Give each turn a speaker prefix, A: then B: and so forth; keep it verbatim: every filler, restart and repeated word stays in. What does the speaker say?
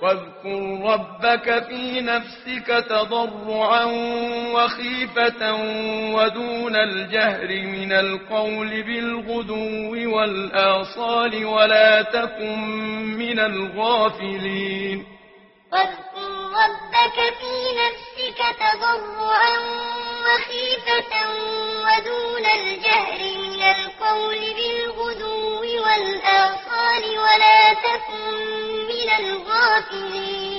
A: واذكر ربك في نفسك تضرعا وخيفة ودون الجهر من القول بالغدو والآصال ولا تكن من الغافلين
B: واذكر ربك في نفسك تضرعا وخيفة ودون الجهر من القول بالغدو والآصال ولا تكن من الغافلين